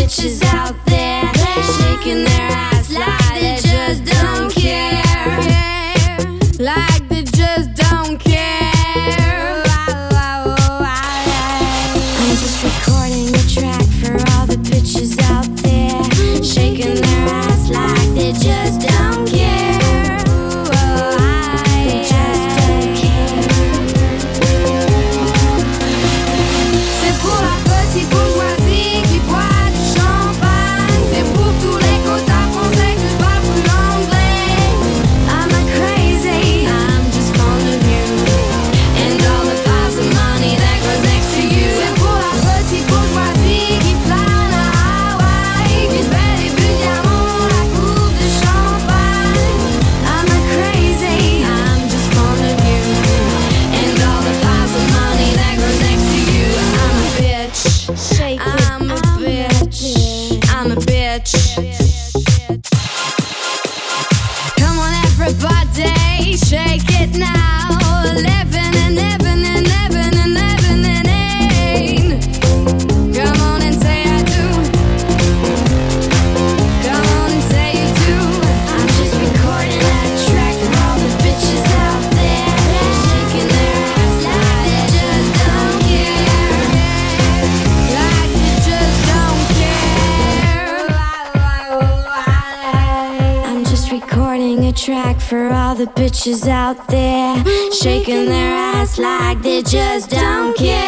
bitches out there shaking their ass like they just don't care. Like they just don't care. I'm just recording a track for all the bitches out there shaking their ass like they just don't care. They just don't care. C'est pour la petite bourgeoisie qui boit du champagne. C'est pour tous les quotas français que je parle l'anglais. I'm not crazy, I'm just fond of you and all the piles of money that goes next to you. C'est pour la petite bourgeoisie qui flâne à Hawaï, qui se fait des buts de diamant, la coupe de champagne. I'm not crazy, I'm just fond of you and all the piles of money that goes next to you. I'm a bitch, I'm a bitch, I'm a bitch. Come on everybody, shake it now. Living and living and living and living and ain't. Come on and say I do. Come on and say you do. I'm just recording that track for all the bitches out there shaking their ass like they just don't care. Like they just don't care. I'm just recording a track for all the bitches out there shaking their ass like they just don't care.